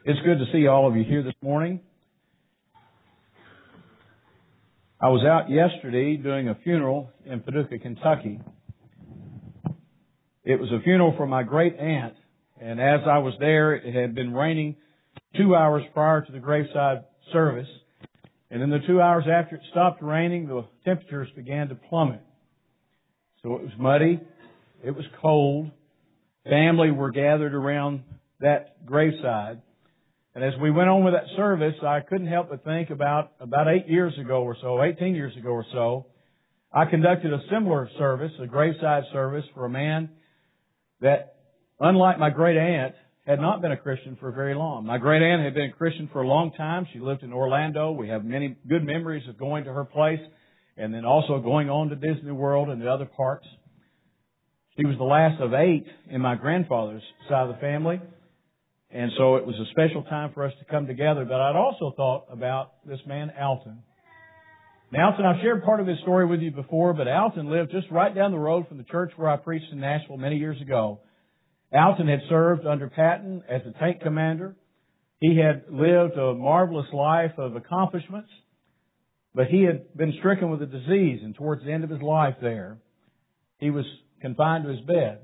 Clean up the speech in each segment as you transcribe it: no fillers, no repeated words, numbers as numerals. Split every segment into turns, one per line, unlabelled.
It's good to see all of you here this morning. I was out yesterday doing a funeral in Paducah, Kentucky. It was a funeral for my great aunt, and as I was there, it had been raining 2 hours prior to the graveside service. And in the 2 hours after it stopped raining, the temperatures began to plummet. So it was muddy, it was cold, family were gathered around that graveside. And as we went on with that service, I couldn't help but think about 18 years ago or so, I conducted a similar service, a graveside service for a man that, unlike my great aunt, had not been a Christian for very long. My great aunt had been a Christian for a long time. She lived in Orlando. We have many good memories of going to her place and then also going on to Disney World and the other parks. She was the last of 8 in my grandfather's side of the family. And so it was a special time for us to come together. But I'd also thought about this man, Alton. Now, Alton, I've shared part of his story with you before, but Alton lived just right down the road from the church where I preached in Nashville many years ago. Alton had served under Patton as a tank commander. He had lived a marvelous life of accomplishments, but he had been stricken with a disease, and towards the end of his life there, he was confined to his bed.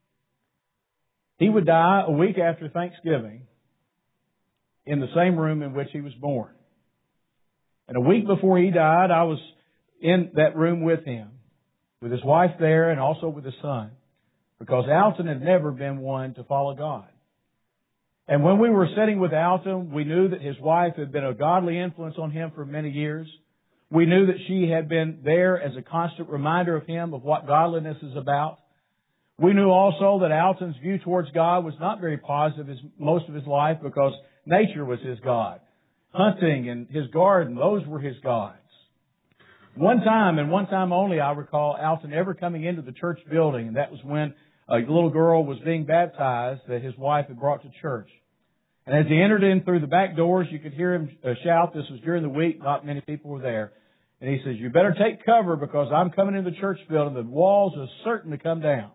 He would die a week after Thanksgiving in the same room in which he was born. And a week before he died, I was in that room with him, with his wife there and also with his son, because Alton had never been one to follow God. And when we were sitting with Alton, we knew that his wife had been a godly influence on him for many years. We knew that she had been there as a constant reminder of him of what godliness is about. We knew also that Alton's view towards God was not very positive most of his life because nature was his God. Hunting and his garden, those were his gods. One time, and one time only, I recall Alton ever coming into the church building, and that was when a little girl was being baptized that his wife had brought to church. And as he entered in through the back doors, you could hear him shout. This was during the week. Not many people were there. And he says, "You better take cover because I'm coming into the church building. The walls are certain to come down."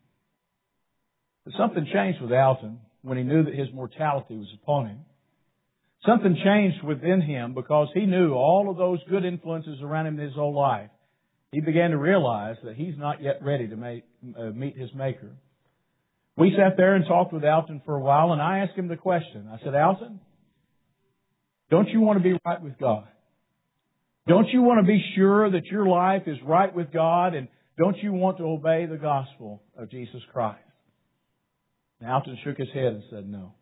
But something changed with Alton when he knew that his mortality was upon him. Something changed within him because he knew all of those good influences around him in his whole life. He began to realize that he's not yet ready to meet his Maker. We sat there and talked with Alton for a while, and I asked him the question. I said, "Alton, don't you want to be right with God? Don't you want to be sure that your life is right with God, and don't you want to obey the gospel of Jesus Christ?" And Alton shook his head and said, "No."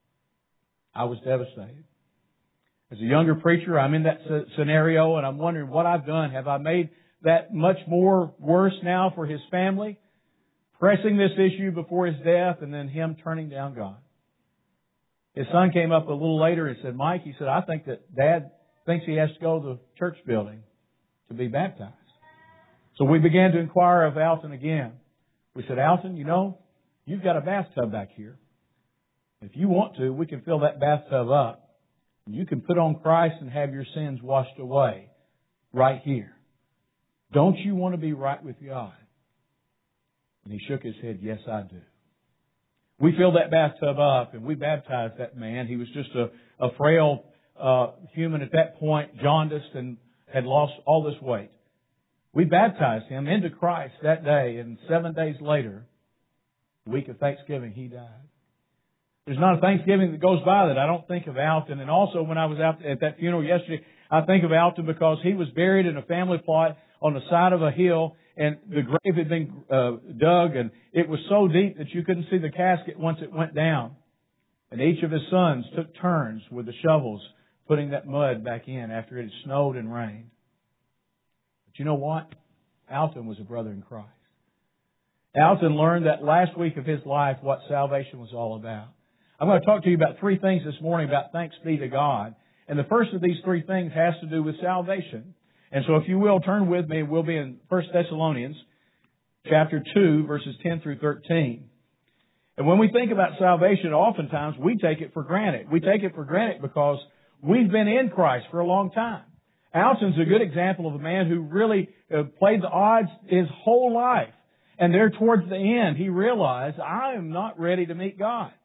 I was devastated. As a younger preacher, I'm in that scenario, and I'm wondering what I've done. Have I made that much more worse now for his family? Pressing this issue before his death and then him turning down God. His son came up a little later and said, "Mike," he said, "I think that Dad thinks he has to go to the church building to be baptized." So we began to inquire of Alton again. We said, "Alton, you've got a bathtub back here. If you want to, we can fill that bathtub up. And you can put on Christ and have your sins washed away right here. Don't you want to be right with God?" And he shook his head, "Yes, I do." We filled that bathtub up and we baptized that man. He was just a frail human at that point, jaundiced and had lost all this weight. We baptized him into Christ that day, and 7 days later, the week of Thanksgiving, he died. There's not a Thanksgiving that goes by that I don't think of Alton. And also when I was out at that funeral yesterday, I think of Alton because he was buried in a family plot on the side of a hill, and the grave had been dug, and it was so deep that you couldn't see the casket once it went down. And each of his sons took turns with the shovels putting that mud back in after it had snowed and rained. But you know what? Alton was a brother in Christ. Alton learned that last week of his life what salvation was all about. I'm going to talk to you about 3 things this morning about thanks be to God. And the first of these 3 things has to do with salvation. And so if you will, turn with me. We'll be in 1 Thessalonians chapter 2, verses 10 through 13. And when we think about salvation, oftentimes we take it for granted. We take it for granted because we've been in Christ for a long time. Alton's a good example of a man who really played the odds his whole life. And there towards the end, he realized, I am not ready to meet God.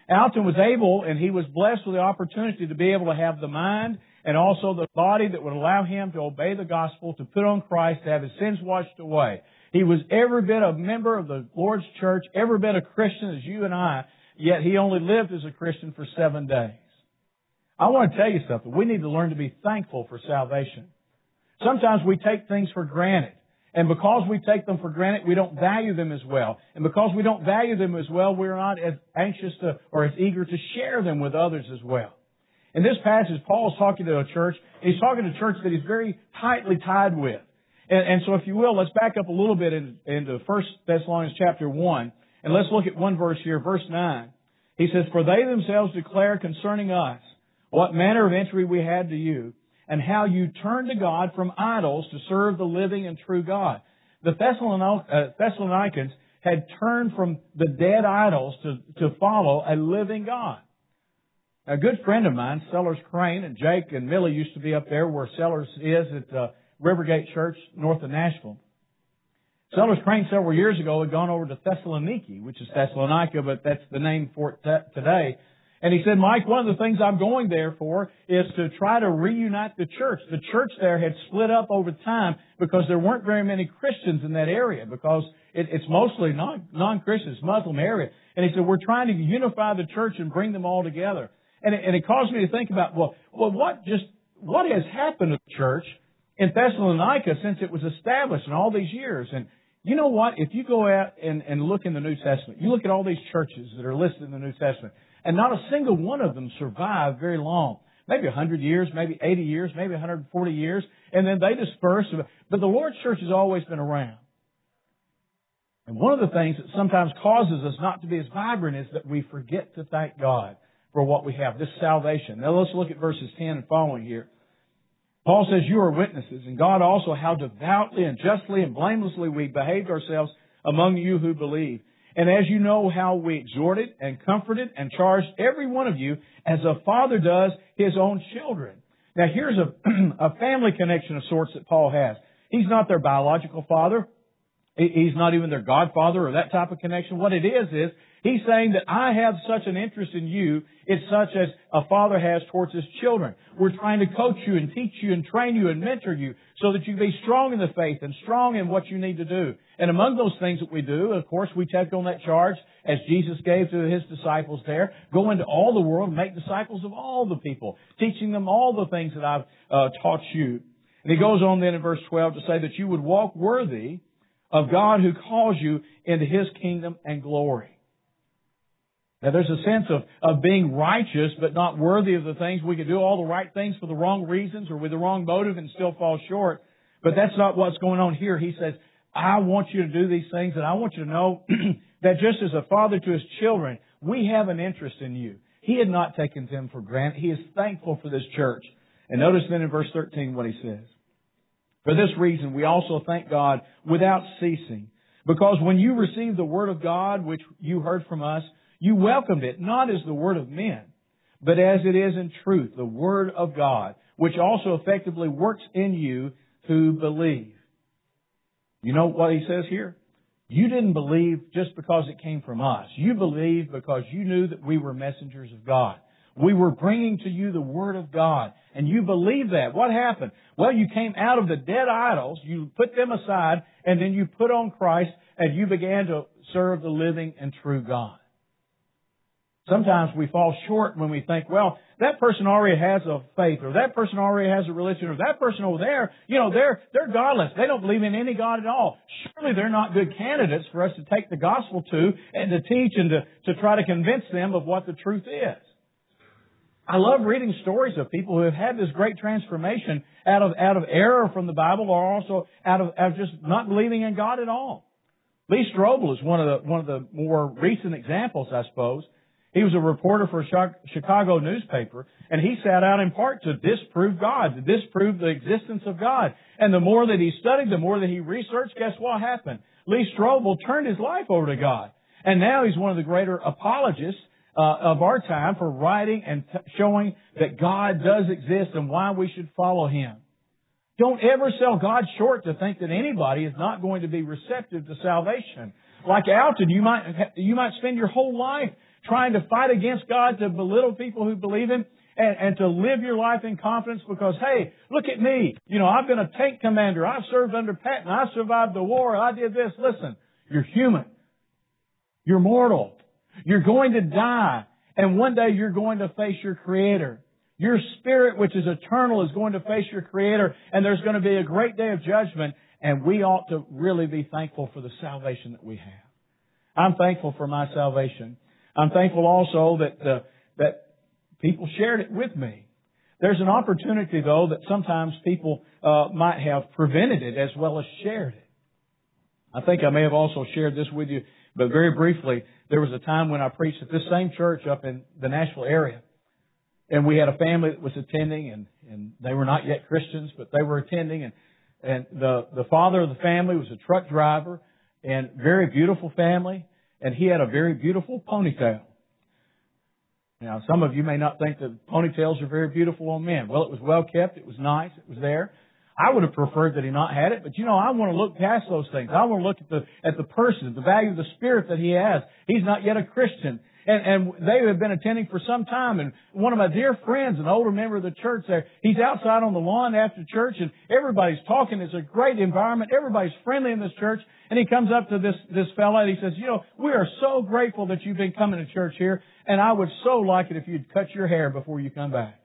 Alton was able, and he was blessed with the opportunity to be able to have the mind and also the body that would allow him to obey the gospel, to put on Christ, to have his sins washed away. He was every bit a member of the Lord's church, every bit a Christian as you and I, yet he only lived as a Christian for 7 days. I want to tell you something. We need to learn to be thankful for salvation. Sometimes we take things for granted. And because we take them for granted, we don't value them as well. And because we don't value them as well, we're not as anxious to, or as eager to share them with others as well. In this passage, Paul's talking to a church. He's talking to a church that he's very tightly tied with. And so if you will, let's back up a little bit into 1 Thessalonians chapter 1. And let's look at one verse here, verse 9. He says, "For they themselves declare concerning us what manner of entry we had to you, and how you turned to God from idols to serve the living and true God." The Thessalonians had turned from the dead idols to follow a living God. A good friend of mine, Sellers Crane, and Jake and Millie used to be up there where Sellers is at Rivergate Church north of Nashville. Sellers Crane several years ago had gone over to Thessaloniki, which is Thessalonica, but that's the name for it today. And he said, "Mike, one of the things I'm going there for is to try to reunite the church." The church there had split up over time because there weren't very many Christians in that area, because it's mostly non-Christians, Muslim area. And he said, "We're trying to unify the church and bring them all together." And it caused me to think about, what has happened to the church in Thessalonica since it was established in all these years? And you know what? If you go out and look in the New Testament, you look at all these churches that are listed in the New Testament, and not a single one of them survived very long. Maybe 100 years, maybe 80 years, maybe 140 years, and then they dispersed. But the Lord's church has always been around. And one of the things that sometimes causes us not to be as vibrant is that we forget to thank God for what we have, this salvation. Now let's look at verses 10 and following here. Paul says, "You are witnesses, and God also, how devoutly and justly and blamelessly we behaved ourselves among you who believe. And as you know how we exhorted and comforted and charged every one of you as a father does his own children." Now here's a family connection of sorts that Paul has. He's not their biological father. He's not even their godfather or that type of connection. What it is he's saying that I have such an interest in you. It's such as a father has towards his children. We're trying to coach you and teach you and train you and mentor you so that you be strong in the faith and strong in what you need to do. And among those things that we do, of course, we take on that charge as Jesus gave to His disciples there. Go into all the world and make disciples of all the people, teaching them all the things that I've taught you. And he goes on then in verse 12 to say that you would walk worthy of God who calls you into His kingdom and glory. Now there's a sense of being righteous but not worthy of the things. We can do all the right things for the wrong reasons or with the wrong motive and still fall short. But that's not what's going on here. He says, I want you to do these things, and I want you to know that just as a father to his children, we have an interest in you. He had not taken them for granted. He is thankful for this church. And notice then in verse 13 what he says. For this reason, we also thank God without ceasing, because when you received the word of God, which you heard from us, you welcomed it, not as the word of men, but as it is in truth, the word of God, which also effectively works in you who believe. You know what he says here? You didn't believe just because it came from us. You believed because you knew that we were messengers of God. We were bringing to you the Word of God, and you believed that. What happened? Well, you came out of the dead idols, you put them aside, and then you put on Christ, and you began to serve the living and true God. Sometimes we fall short when we think, well, that person already has a faith, or that person already has a religion, or that person over there, they're godless. They don't believe in any God at all. Surely they're not good candidates for us to take the gospel to and to teach and to try to convince them of what the truth is. I love reading stories of people who have had this great transformation out of error from the Bible, or also out of just not believing in God at all. Lee Strobel is one of the more recent examples, I suppose. He was a reporter for a Chicago newspaper, and he sat out in part to disprove God, to disprove the existence of God. And the more that he studied, the more that he researched, guess what happened? Lee Strobel turned his life over to God. And now he's one of the greater apologists of our time for writing and showing that God does exist and why we should follow Him. Don't ever sell God short to think that anybody is not going to be receptive to salvation. Like Alton, you might spend your whole life trying to fight against God, to belittle people who believe Him, and to live your life in confidence because, hey, look at me. I've been a tank commander. I've served under Patton. I survived the war. I did this. Listen, you're human. You're mortal. You're going to die. And one day you're going to face your Creator. Your spirit, which is eternal, is going to face your Creator. And there's going to be a great day of judgment. And we ought to really be thankful for the salvation that we have. I'm thankful for my salvation. I'm thankful also that people shared it with me. There's an opportunity, though, that sometimes people might have prevented it as well as shared it. I think I may have also shared this with you, but very briefly, there was a time when I preached at this same church up in the Nashville area. And we had a family that was attending, and they were not yet Christians, but they were attending. And the father of the family was a truck driver, and very beautiful family, and he had a very beautiful ponytail. Now, some of you may not think that ponytails are very beautiful on men. Well, it was well kept. It was nice. It was there. I would have preferred that he not had it, but I want to look past those things. I want to look at the person, the value of the spirit that he has. He's not yet a Christian. And they have been attending for some time. And one of my dear friends, an older member of the church there, he's outside on the lawn after church and everybody's talking. It's a great environment. Everybody's friendly in this church. And he comes up to this fella and he says, we are so grateful that you've been coming to church here. And I would so like it if you'd cut your hair before you come back.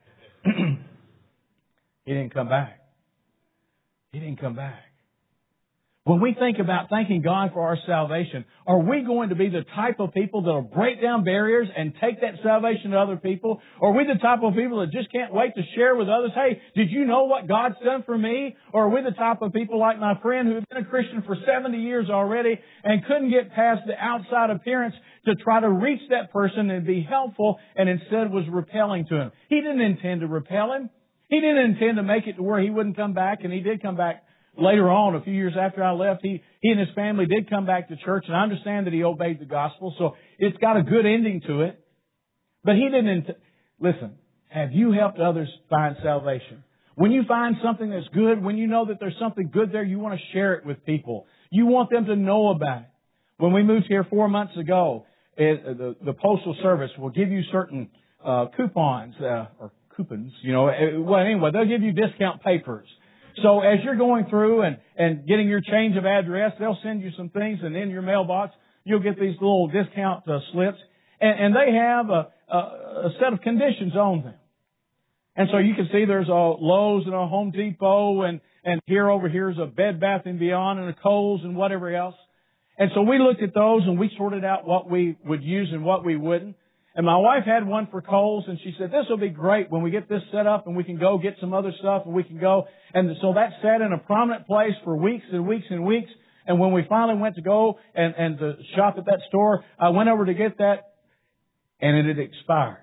He didn't come back. He didn't come back. When we think about thanking God for our salvation, are we going to be the type of people that will break down barriers and take that salvation to other people? Or are we the type of people that just can't wait to share with others, hey, did you know what God's done for me? Or are we the type of people like my friend who has been a Christian for 70 years already and couldn't get past the outside appearance to try to reach that person and be helpful and instead was repelling to him? He didn't intend to repel him. He didn't intend to make it to where he wouldn't come back, and he did come back. Later on, a few years after I left, he and his family did come back to church, and I understand that he obeyed the gospel, so it's got a good ending to it. But he didn't. Listen, have you helped others find salvation? When you find something that's good, when you know that there's something good there, you want to share it with people. You want them to know about it. When we moved here 4 months ago, the Postal Service will give you certain coupons, or coupons, Well, anyway, they'll give you discount papers. So as you're going through and getting your change of address, they'll send you some things, and in your mailbox, you'll get these little discount slips, and they have a set of conditions on them. And so you can see there's a Lowe's and a Home Depot, and over here's a Bed Bath & Beyond and a Kohl's and whatever else. And so we looked at those and we sorted out what we would use and what we wouldn't. And my wife had one for Kohl's, and she said, this will be great when we get this set up and we can go get some other stuff and we can go. And so that sat in a prominent place for weeks and weeks and weeks. And when we finally went to go and to shop at that store, I went over to get that, and it had expired.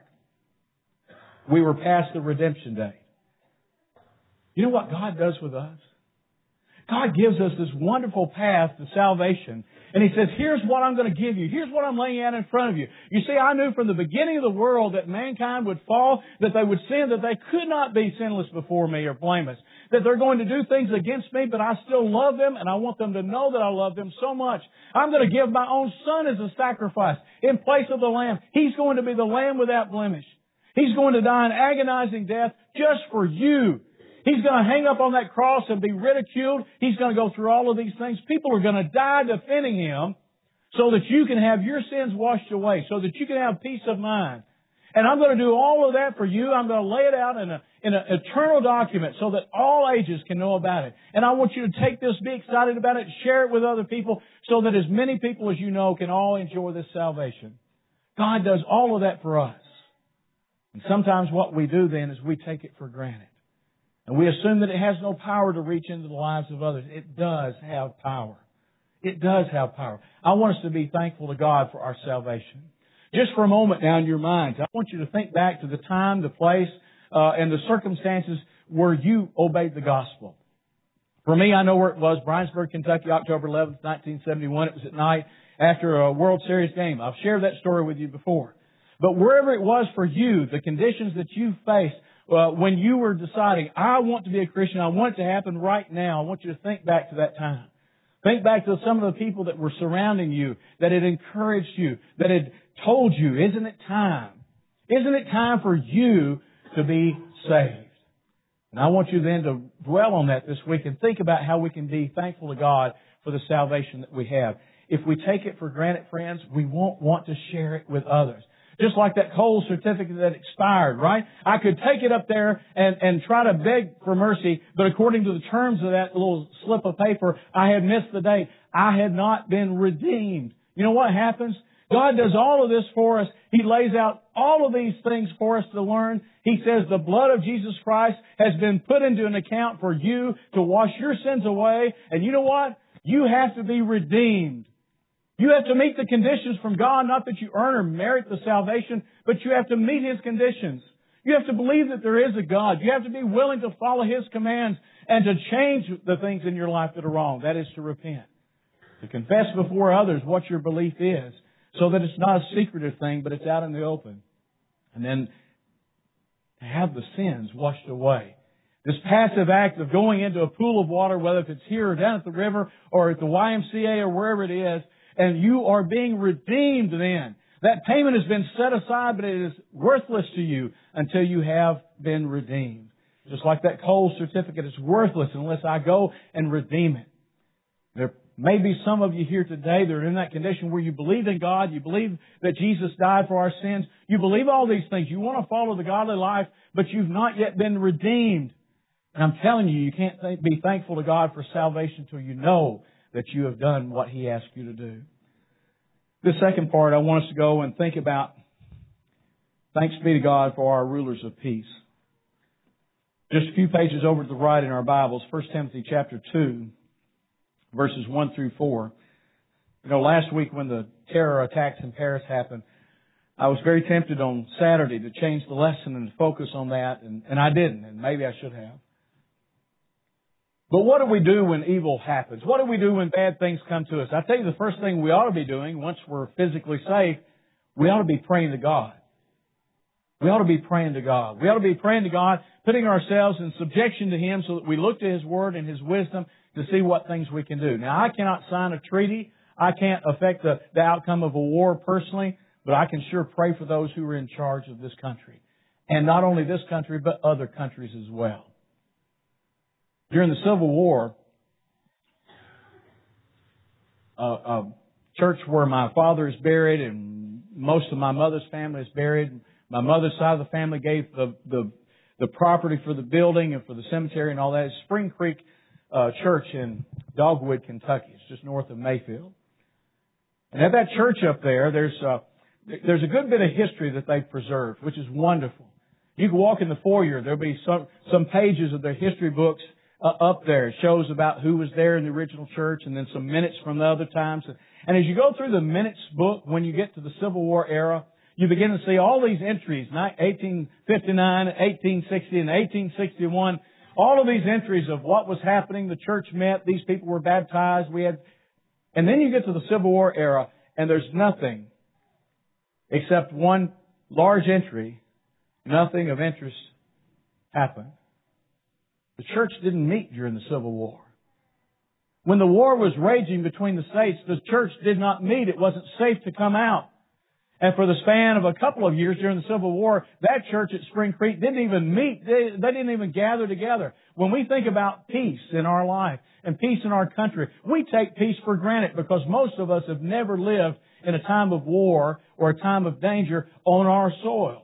We were past the redemption date. You know what God does with us? God gives us this wonderful path to salvation. And He says, here's what I'm going to give you. Here's what I'm laying out in front of you. You see, I knew from the beginning of the world that mankind would fall, that they would sin, that they could not be sinless before me or blameless. That they're going to do things against me, but I still love them, and I want them to know that I love them so much. I'm going to give my own Son as a sacrifice in place of the Lamb. He's going to be the Lamb without blemish. He's going to die an agonizing death just for you. He's going to hang up on that cross and be ridiculed. He's going to go through all of these things. People are going to die defending Him so that you can have your sins washed away, so that you can have peace of mind. And I'm going to do all of that for you. I'm going to lay it out in an eternal document so that all ages can know about it. And I want you to take this, be excited about it, share it with other people so that as many people as you know can all enjoy this salvation. God does all of that for us. And sometimes what we do then is we take it for granted. And we assume that it has no power to reach into the lives of others. It does have power. It does have power. I want us to be thankful to God for our salvation. Just for a moment now in your minds, I want you to think back to the time, the place, and the circumstances where you obeyed the gospel. For me, I know where it was, Bryansburg, Kentucky, October 11th, 1971. It was at night after a World Series game. I've shared that story with you before. But wherever it was for you, the conditions that you faced, when you were deciding, I want to be a Christian, I want it to happen right now, I want you to think back to that time. Think back to some of the people that were surrounding you, that had encouraged you, that had told you, isn't it time? Isn't it time for you to be saved? And I want you then to dwell on that this week and think about how we can be thankful to God for the salvation that we have. If we take it for granted, friends, we won't want to share it with others. Just like that Kohl's certificate that expired, right? I could take it up there and try to beg for mercy, but according to the terms of that little slip of paper, I had missed the date. I had not been redeemed. You know what happens? God does all of this for us. He lays out all of these things for us to learn. He says the blood of Jesus Christ has been put into an account for you to wash your sins away. And you know what? You have to be redeemed. You have to meet the conditions from God, not that you earn or merit the salvation, but you have to meet His conditions. You have to believe that there is a God. You have to be willing to follow His commands and to change the things in your life that are wrong. That is to repent. To confess before others what your belief is, so that it's not a secretive thing, but it's out in the open. And then to have the sins washed away. This passive act of going into a pool of water, whether if it's here or down at the river or at the YMCA or wherever it is, and you are being redeemed then. That payment has been set aside, but it is worthless to you until you have been redeemed. Just like that Kohl's certificate is worthless unless I go and redeem it. There may be some of you here today that are in that condition where you believe in God, you believe that Jesus died for our sins, you believe all these things, you want to follow the godly life, but you've not yet been redeemed. And I'm telling you, you can't be thankful to God for salvation until you know that you have done what He asked you to do. The second part, I want us to go and think about, thanks be to God for our rulers of peace. Just a few pages over to the right in our Bibles, 1 Timothy chapter 2, verses 1 through 4. You know, last week when the terror attacks in Paris happened, I was very tempted on Saturday to change the lesson and focus on that, and I didn't, and maybe I should have. But what do we do when evil happens? What do we do when bad things come to us? I tell you, the first thing we ought to be doing once we're physically safe, we ought to be praying to God. We ought to be praying to God. We ought to be praying to God, putting ourselves in subjection to Him so that we look to His Word and His wisdom to see what things we can do. Now, I cannot sign a treaty. I can't affect the outcome of a war personally, but I can sure pray for those who are in charge of this country. And not only this country, but other countries as well. During the Civil War, a church where my father is buried and most of my mother's family is buried. My mother's side of the family gave the property for the building and for the cemetery and all that. It's Spring Creek Church in Dogwood, Kentucky. It's just north of Mayfield. And at that church up there, there's a good bit of history that they've preserved, which is wonderful. You can walk in the foyer. There'll be some pages of their history books up there. It shows about who was there in the original church and then some minutes from the other times. And as you go through the minutes book, when you get to the Civil War era, you begin to see all these entries, 1859, 1860, and 1861. All of these entries of what was happening. The church met. These people were baptized. And then you get to the Civil War era, and there's nothing except one large entry. Nothing of interest happened. The church didn't meet during the Civil War. When the war was raging between the states, the church did not meet. It wasn't safe to come out. And for the span of a couple of years during the Civil War, that church at Spring Creek didn't even meet. They didn't even gather together. When we think about peace in our life and peace in our country, we take peace for granted because most of us have never lived in a time of war or a time of danger on our soil.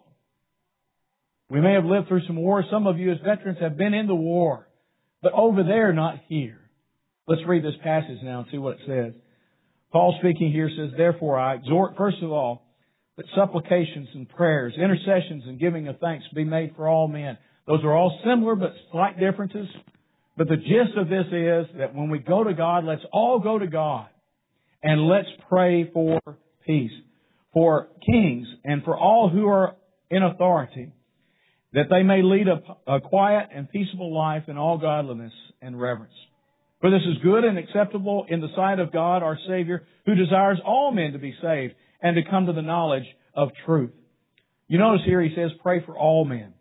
We may have lived through some wars. Some of you as veterans have been in the war. But over there, not here. Let's read this passage now and see what it says. Paul speaking here says, "Therefore I exhort, first of all, that supplications and prayers, intercessions and giving of thanks be made for all men." Those are all similar but slight differences. But the gist of this is that when we go to God, let's all go to God. And let's pray for peace. For kings and for all who are in authority, that they may lead a quiet and peaceable life in all godliness and reverence. For this is good and acceptable in the sight of God our Savior, who desires all men to be saved and to come to the knowledge of truth. You notice here he says, pray for all men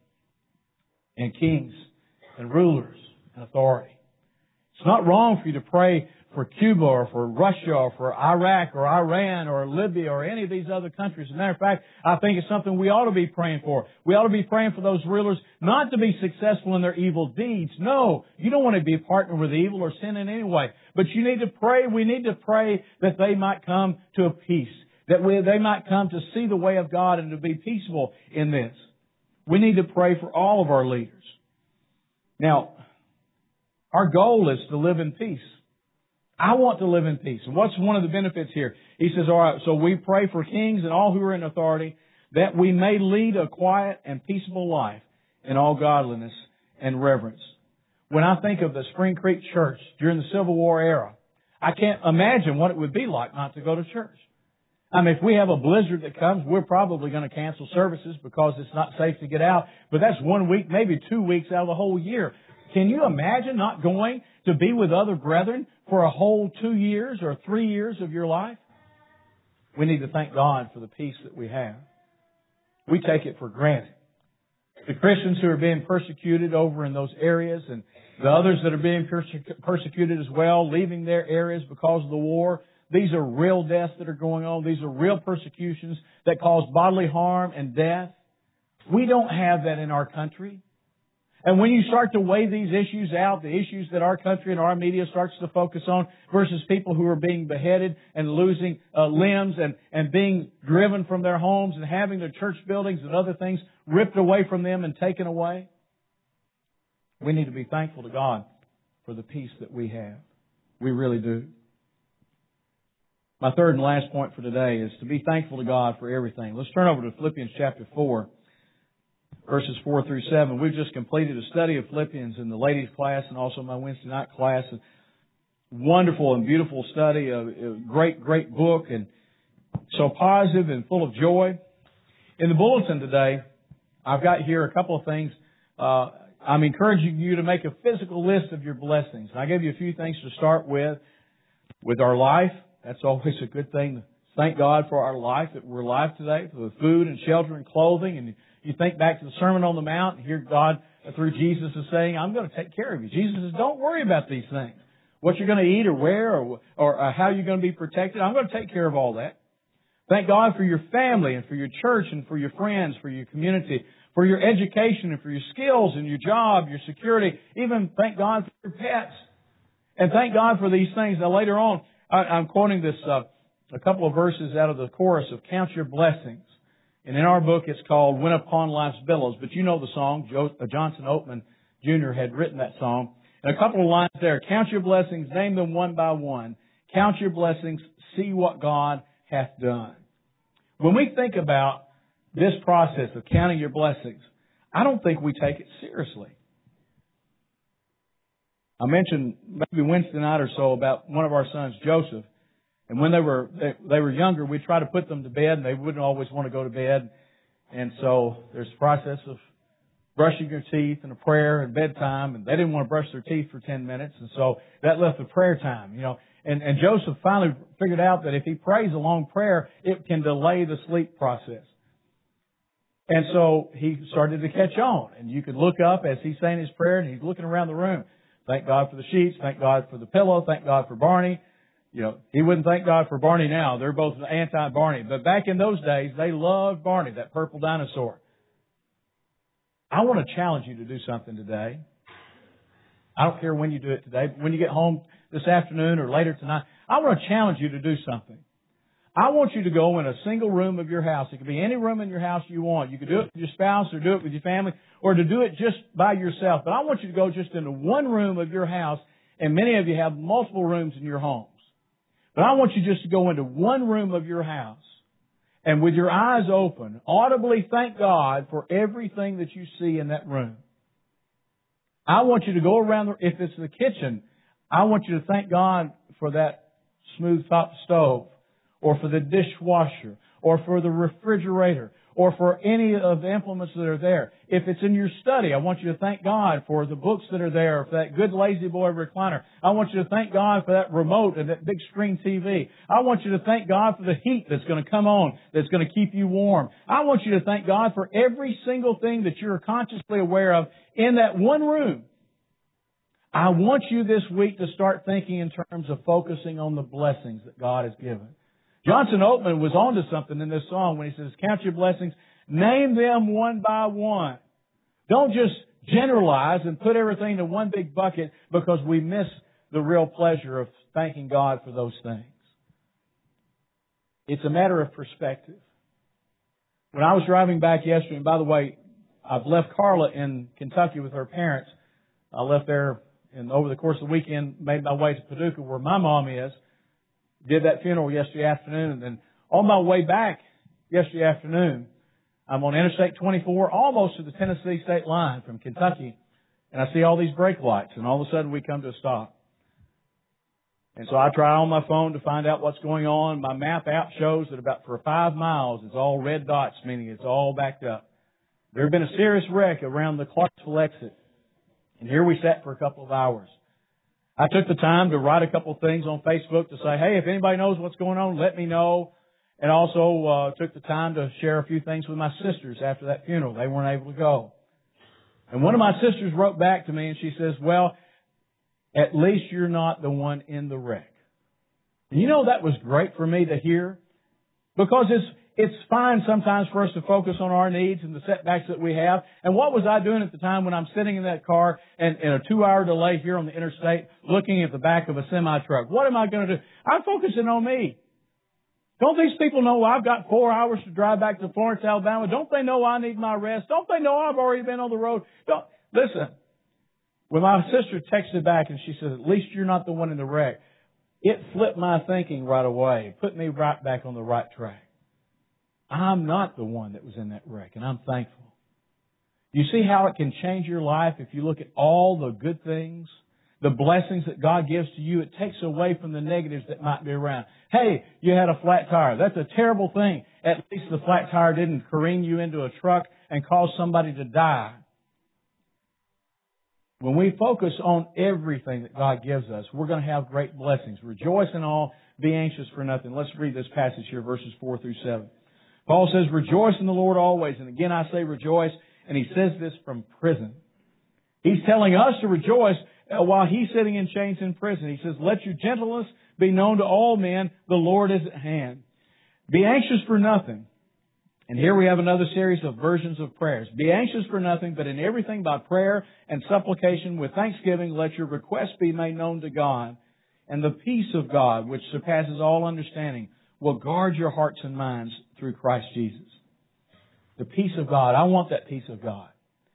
and kings and rulers and authority. It's not wrong for you to pray for Cuba or for Russia or for Iraq or Iran or Libya or any of these other countries. As a matter of fact, I think it's something we ought to be praying for. We ought to be praying for those rulers not to be successful in their evil deeds. No, you don't want to be a partner with evil or sin in any way. But you need to pray. We need to pray that they might come to a peace, that they might come to see the way of God and to be peaceful in this. We need to pray for all of our leaders. Now, our goal is to live in peace. I want to live in peace. And what's one of the benefits here? He says, all right, so we pray for kings and all who are in authority that we may lead a quiet and peaceable life in all godliness and reverence. When I think of the Spring Creek Church during the Civil War era, I can't imagine what it would be like not to go to church. I mean, if we have a blizzard that comes, we're probably going to cancel services because it's not safe to get out. But that's 1 week, maybe 2 weeks out of the whole year. Can you imagine not going to be with other brethren for a whole 2 years or 3 years of your life? We need to thank God for the peace that we have. We take it for granted. The Christians who are being persecuted over in those areas and the others that are being persecuted as well, leaving their areas because of the war, these are real deaths that are going on. These are real persecutions that cause bodily harm and death. We don't have that in our country. And when you start to weigh these issues out, the issues that our country and our media starts to focus on versus people who are being beheaded and losing limbs and being driven from their homes and having their church buildings and other things ripped away from them and taken away, we need to be thankful to God for the peace that we have. We really do. My third and last point for today is to be thankful to God for everything. Let's turn over to Philippians chapter 4. Verses 4 through 7. We've just completed a study of Philippians in the ladies' class and also my Wednesday night class. A wonderful and beautiful study, a great book, and so positive and full of joy. In the bulletin today, I've got here a couple of things. I'm encouraging you to make a physical list of your blessings. And I gave you a few things to start with our life. That's always a good thing. Thank God for our life, that we're alive today, for the food and shelter and clothing. And you think back to the Sermon on the Mount and hear God through Jesus is saying, I'm going to take care of you. Jesus says, don't worry about these things. What you're going to eat or wear or how you're going to be protected. I'm going to take care of all that. Thank God for your family and for your church and for your friends, for your community, for your education and for your skills and your job, your security. Even thank God for your pets. And thank God for these things. Now later on, I'm quoting this, a couple of verses out of the chorus of Count Your Blessings. And in our book, it's called When Upon Life's Billows. But you know the song. Johnson Oatman Jr. had written that song. And a couple of lines there. Count your blessings, name them one by one. Count your blessings, see what God hath done. When we think about this process of counting your blessings, I don't think we take it seriously. I mentioned maybe Wednesday night or so about one of our sons, Joseph. And when they were younger, we'd try to put them to bed, and they wouldn't always want to go to bed. And so there's a process of brushing your teeth and a prayer and bedtime, and they didn't want to brush their teeth for 10 minutes, and so that left the prayer time, you know. And Joseph finally figured out that if he prays a long prayer, it can delay the sleep process. And so he started to catch on, and you could look up as he's saying his prayer, and he's looking around the room. Thank God for the sheets, thank God for the pillow, thank God for Barney. You know, he wouldn't thank God for Barney now. They're both anti-Barney. But back in those days, they loved Barney, that purple dinosaur. I want to challenge you to do something today. I don't care when you do it today, but when you get home this afternoon or later tonight, I want to challenge you to do something. I want you to go in a single room of your house. It could be any room in your house you want. You could do it with your spouse or do it with your family or to do it just by yourself. But I want you to go just into one room of your house, and many of you have multiple rooms in your homes. But I want you just to go into one room of your house and with your eyes open, audibly thank God for everything that you see in that room. I want you to go around, if it's the kitchen, I want you to thank God for that smooth top stove or for the dishwasher or for the refrigerator or for any of the implements that are there. If it's in your study, I want you to thank God for the books that are there, for that good lazy boy recliner. I want you to thank God for that remote and that big screen TV. I want you to thank God for the heat that's going to come on, that's going to keep you warm. I want you to thank God for every single thing that you're consciously aware of in that one room. I want you this week to start thinking in terms of focusing on the blessings that God has given. Johnson Oatman was onto something in this song when he says, count your blessings, name them one by one. Don't just generalize and put everything in one big bucket because we miss the real pleasure of thanking God for those things. It's a matter of perspective. When I was driving back yesterday, and by the way, I've left Carla in Kentucky with her parents. I left there and over the course of the weekend, made my way to Paducah where my mom is. Did that funeral yesterday afternoon, and then on my way back yesterday afternoon, I'm on Interstate 24, almost to the Tennessee state line from Kentucky, and I see all these brake lights, and all of a sudden we come to a stop. And so I try on my phone to find out what's going on. My map app shows that about for 5 miles, it's all red dots, meaning it's all backed up. There had been a serious wreck around the Clarksville exit, and here we sat for a couple of hours. I took the time to write a couple of things on Facebook to say, hey, if anybody knows what's going on, let me know. And also took the time to share a few things with my sisters after that funeral. They weren't able to go. And one of my sisters wrote back to me and she says, well, at least you're not the one in the wreck. And you know, that was great for me to hear, because it's fine sometimes for us to focus on our needs and the setbacks that we have. And what was I doing at the time when I'm sitting in that car and in a 2-hour delay here on the interstate looking at the back of a semi-truck? What am I going to do? I'm focusing on me. Don't these people know I've got 4 hours to drive back to Florence, Alabama? Don't they know I need my rest? Don't they know I've already been on the road? Listen, when my sister texted back and she said, at least you're not the one in the wreck, it flipped my thinking right away, put me right back on the right track. I'm not the one that was in that wreck, and I'm thankful. You see how it can change your life if you look at all the good things, the blessings that God gives to you. It takes away from the negatives that might be around. Hey, you had a flat tire. That's a terrible thing. At least the flat tire didn't careen you into a truck and cause somebody to die. When we focus on everything that God gives us, we're going to have great blessings. Rejoice in all, be anxious for nothing. Let's read this passage here, verses 4 through 7. Paul says, rejoice in the Lord always. And again, I say rejoice. And he says this from prison. He's telling us to rejoice while he's sitting in chains in prison. He says, let your gentleness be known to all men. The Lord is at hand. Be anxious for nothing. And here we have another series of versions of prayers. Be anxious for nothing, but in everything by prayer and supplication with thanksgiving, let your requests be made known to God. And the peace of God, which surpasses all understanding, will guard your hearts and minds through Christ Jesus. The peace of God. I want that peace of God.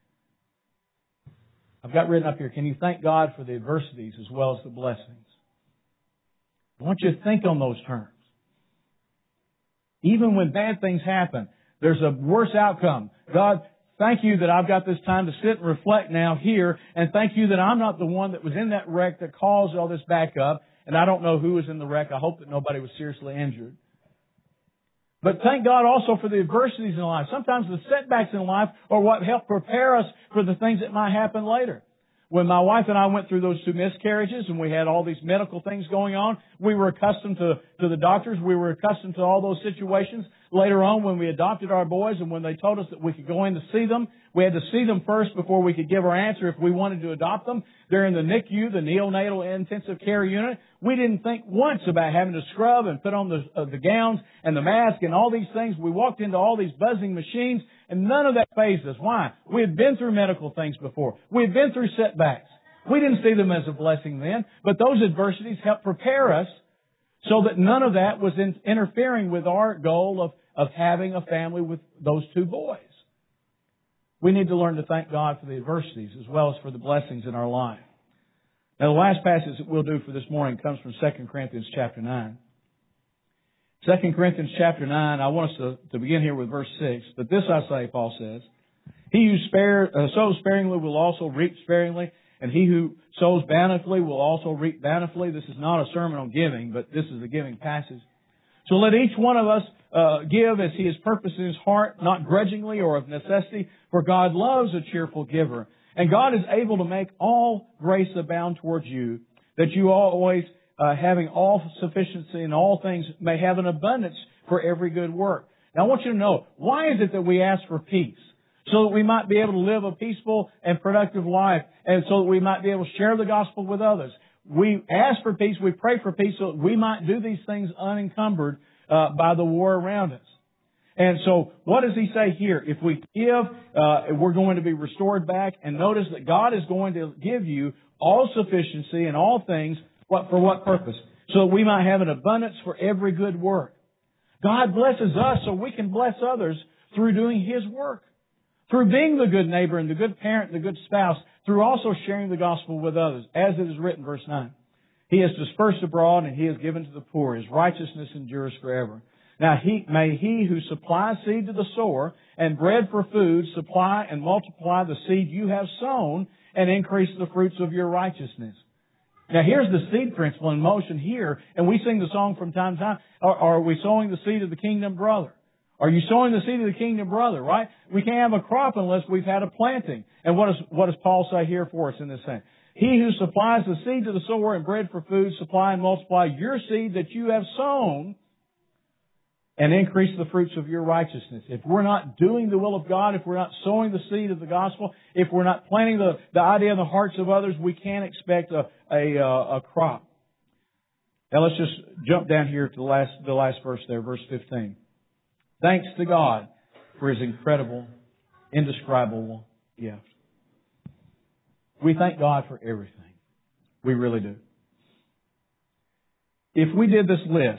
I've got written up here, can you thank God for the adversities as well as the blessings? I want you to think on those terms. Even when bad things happen, there's a worse outcome. God, thank you that I've got this time to sit and reflect now here, and thank you that I'm not the one that was in that wreck that caused all this backup, and I don't know who was in the wreck. I hope that nobody was seriously injured. But thank God also for the adversities in life. Sometimes the setbacks in life are what help prepare us for the things that might happen later. When my wife and I went through those 2 miscarriages and we had all these medical things going on, we were accustomed to the doctors. We were accustomed to all those situations. Later on, when we adopted our boys and when they told us that we could go in to see them, we had to see them first before we could give our answer if we wanted to adopt them. They're in the NICU, the neonatal intensive care unit. We didn't think once about having to scrub and put on the gowns and the mask and all these things. We walked into all these buzzing machines, and none of that fazed us. Why? We had been through medical things before. We had been through setbacks. We didn't see them as a blessing then, but those adversities helped prepare us so that none of that was interfering with our goal of having a family with those 2 boys. We need to learn to thank God for the adversities as well as for the blessings in our life. Now, the last passage that we'll do for this morning comes from 2 Corinthians chapter 9. 2 Corinthians chapter 9, I want us to begin here with verse 6. But this I say, Paul says, he who sows sparingly will also reap sparingly, and he who sows bountifully will also reap bountifully. This is not a sermon on giving, but this is a giving passage. So let each one of us give as he has purposed in his heart, not grudgingly or of necessity, for God loves a cheerful giver. And God is able to make all grace abound towards you, that you always, having all sufficiency in all things, may have an abundance for every good work. Now I want you to know, why is it that we ask for peace? so that we might be able to live a peaceful and productive life, and so that we might be able to share the gospel with others. We ask for peace, we pray for peace, so that we might do these things unencumbered by the war around us. And so, what does He say here? If we give, we're going to be restored back. And notice that God is going to give you all sufficiency in all things. For what purpose? So that we might have an abundance for every good work. God blesses us so we can bless others through doing His work. Through being the good neighbor and the good parent and the good spouse. Through also sharing the gospel with others. As it is written, verse 9. He has dispersed abroad and He has given to the poor. His righteousness endures forever. Now, may He who supplies seed to the sower and bread for food supply and multiply the seed you have sown and increase the fruits of your righteousness. Now, here's the seed principle in motion here, and we sing the song from time to time. Are we sowing the seed of the kingdom, brother? Are you sowing the seed of the kingdom, brother, right? We can't have a crop unless we've had a planting. And what does Paul say here for us in this thing? He who supplies the seed to the sower and bread for food, supply and multiply your seed that you have sown and increase the fruits of your righteousness. If we're not doing the will of God, if we're not sowing the seed of the gospel, if we're not planting the idea in the hearts of others, we can't expect a crop. Now let's just jump down here to the last verse there, verse 15. Thanks to God for His incredible, indescribable gift. We thank God for everything. We really do. If we did this list,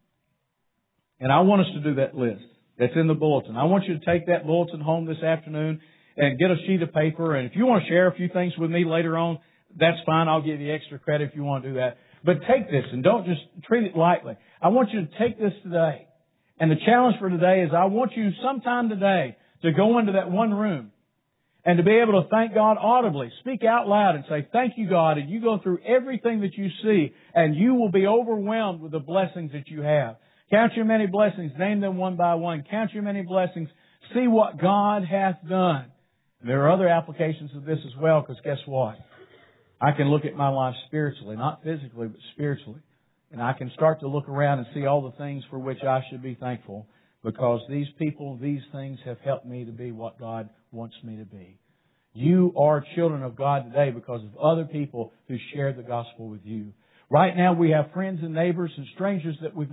and I want us to do that list that's in the bulletin. I want you to take that bulletin home this afternoon and get a sheet of paper. And if you want to share a few things with me later on, that's fine. I'll give you extra credit if you want to do that. But take this and don't just treat it lightly. I want you to take this today. And the challenge for today is I want you sometime today to go into that one room and to be able to thank God audibly. Speak out loud and say, thank you, God. And you go through everything that you see and you will be overwhelmed with the blessings that you have. Count your many blessings. Name them one by one. Count your many blessings. See what God hath done. And there are other applications of this as well, because guess what? I can look at my life spiritually, not physically, but spiritually. And I can start to look around and see all the things for which I should be thankful, because these people, these things have helped me to be what God wants me to be. You are children of God today because of other people who shared the gospel with you. Right now we have friends and neighbors and strangers that we've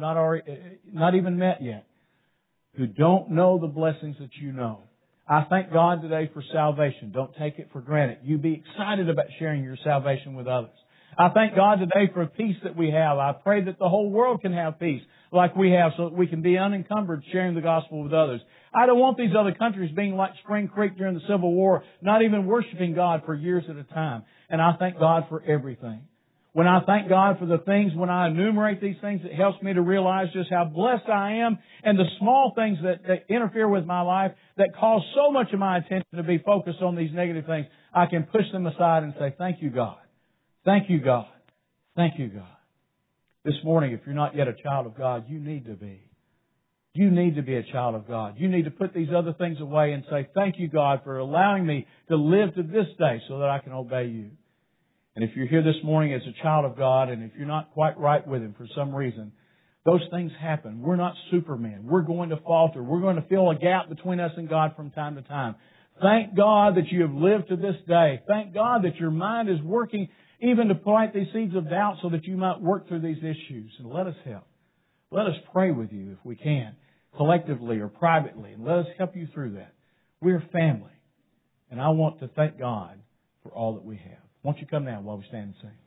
not even met yet, who don't know the blessings that you know. I thank God today for salvation. Don't take it for granted. You be excited about sharing your salvation with others. I thank God today for peace that we have. I pray that the whole world can have peace like we have, so that we can be unencumbered sharing the gospel with others. I don't want these other countries being like Spring Creek during the Civil War, not even worshiping God for years at a time. And I thank God for everything. When I thank God for the things, when I enumerate these things, it helps me to realize just how blessed I am, and the small things that interfere with my life that cause so much of my attention to be focused on these negative things, I can push them aside and say, thank you, God. Thank you, God. Thank you, God. This morning, if you're not yet a child of God, you need to be. You need to be a child of God. You need to put these other things away and say, thank you, God, for allowing me to live to this day so that I can obey you. And if you're here this morning as a child of God, and if you're not quite right with Him for some reason, those things happen. We're not supermen. We're going to falter. We're going to feel a gap between us and God from time to time. Thank God that you have lived to this day. Thank God that your mind is working even to plant these seeds of doubt so that you might work through these issues. And let us help. Let us pray with you if we can, collectively or privately, and let us help you through that. We're family. And I want to thank God for all that we have. Won't you come now while we stand and sing?